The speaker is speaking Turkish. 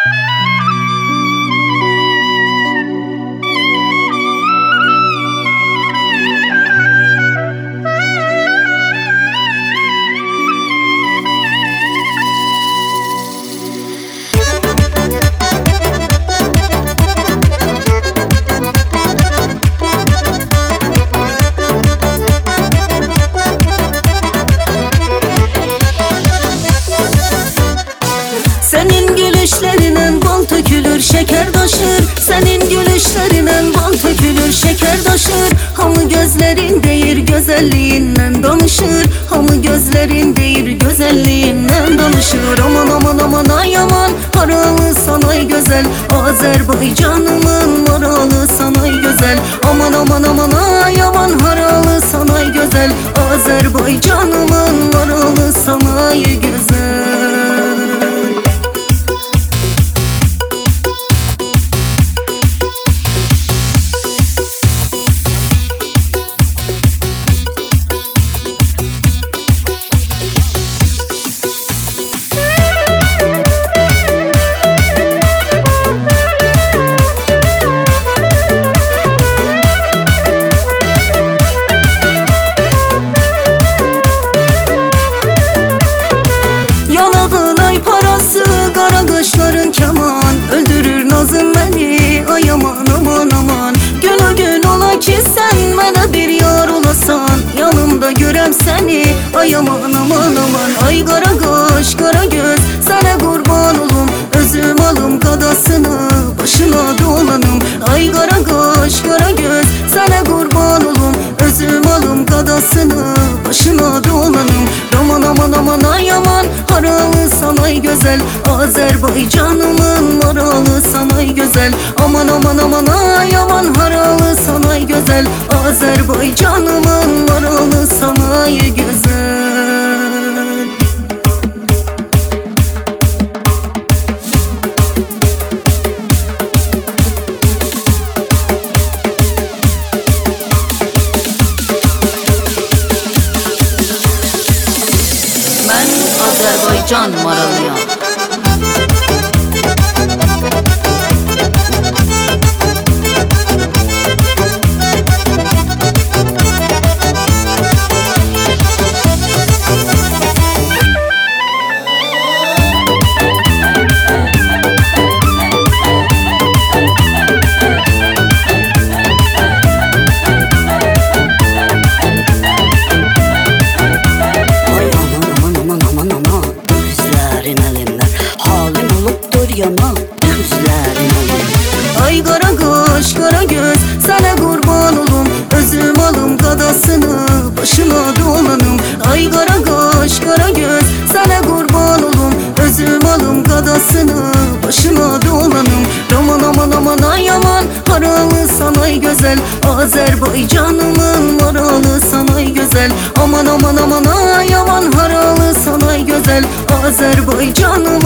Senin gülüşlerinden bal tökülür, şeker taşır. Senin gülüşlerinden bal tökülür, şeker taşır. Hamı gözlerin deyir, güzelliğinden danışır. Hamı gözlerin deyir, güzelliğinden danışır. Aman aman aman ay aman, haralı sanay güzel. Azerbaycanımın maralı sanay güzel. Aman aman aman ay aman, haralı sanay güzel. Azerbaycanımın maralı sanay güzel. Kaşların keman öldürür nazın beni. Ay aman aman aman, gün o gün ola ki sen bana bir yar olasan. Yanımda görem seni. Ay aman aman aman, ay kara kaş kara göz, sana kurban olum. Özüm alım kadasını başına dolanım. Ay kara kaş kara göz, sana kurban olum. Özüm alım kadasını başına dolanım. Aman aman aman ay aman, haralı sanay güzel. Azerbaycanımın maralı sanay güzel. Aman aman aman ay aman, haralı sanay güzel. Azerbaycanımın maralı sanay güzel. Azerbaycan maralıyam. Ay kara kaş kara göz, sana kurban olum. Özüm alım kadasını başına dolanım. Ay kara kaş kara göz, sana kurban olum. Özüm alım kadasını başına dolanım. Aman aman aman ay aman, haralı sanay güzel. Azerbaycanımın maralı sanay güzel. Aman aman aman ay aman, haralı sanay güzel. Azerbaycanım